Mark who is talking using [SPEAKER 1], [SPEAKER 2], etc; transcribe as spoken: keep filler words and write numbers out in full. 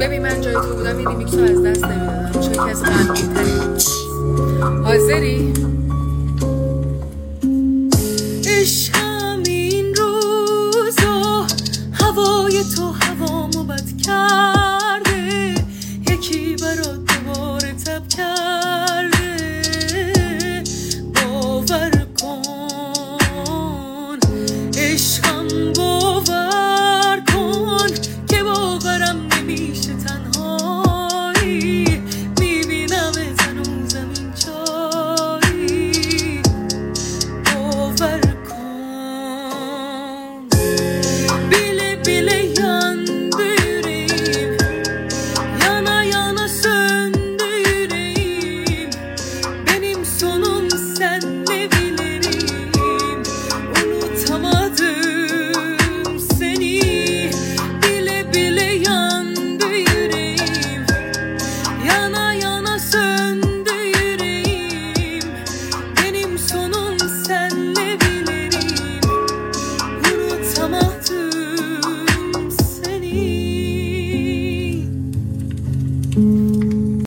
[SPEAKER 1] ببین من جای تو بودم این ریمیکس رو از دست نمیدادم، چون یکی از غمگین‌ترین. حاضری؟ عشقم این روزا هوای تو